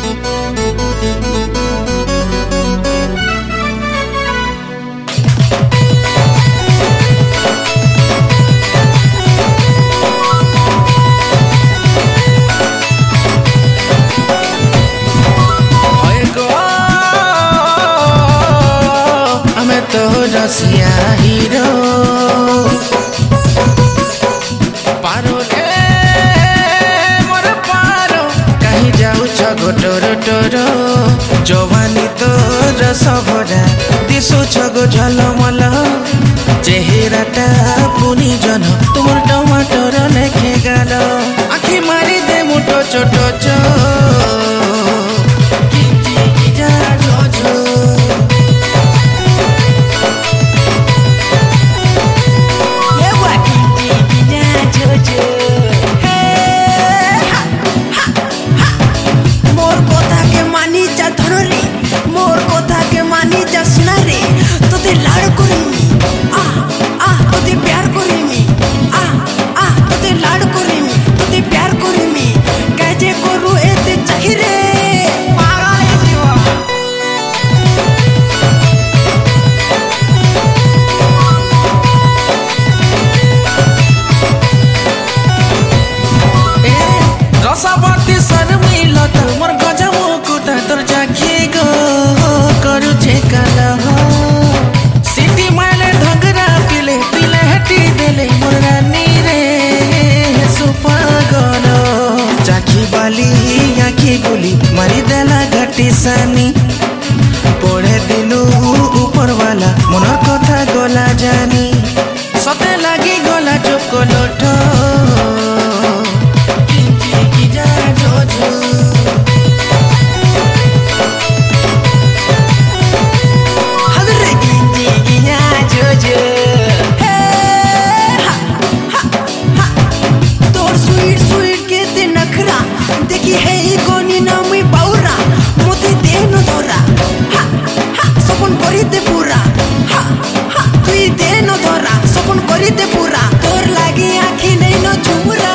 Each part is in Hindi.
रसिया हीरो पारो रे मोर पारो कहीं जाऊछ गोटोर टोर जवानी तो रसभरा दिशुछ गो झलमल चेहराटा पुनी जन तुमर टमाटर लेखे गाल आखि मारी दे मुटो छोटो चो रसावती शर्मिल मोर गजब कुता तोर जाखी गो करुछे काल सिटी माले धगरा पिले पिले हटी देले मोर रानी रे सुपागल जाखी बाली आखी गुली मारी देला घाटी सानी पढ़े दिलु ऊपर वाला मनर कथा गला जानी सते लागी गला चोकलोट देखी है कोनी ना मुई बाउरा मोती देह न धरा सपन करी दे पूरा तुई देह न धरा सपन करी दे पूरा तोर लागी आखी नहीं न झुमुरा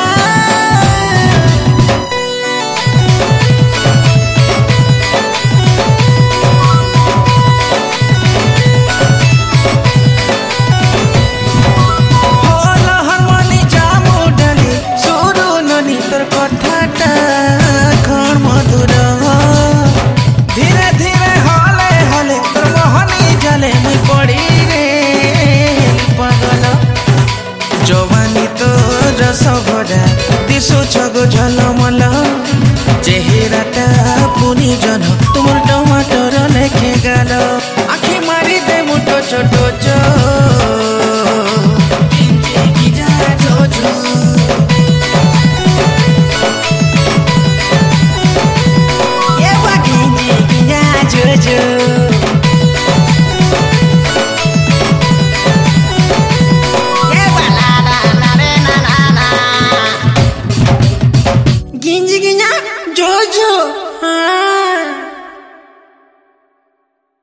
तोर कथाटा खण मधुर धीरे धीरे हले हले तोर मोहनी जाले मुई पड़ी रे पागल जवानी तो रसभरा दिशुछ गो झलमल चेहराटा पुनी जन तुमर टमाटर लेखे गाल आखि मारी दे मुटो छोटो चो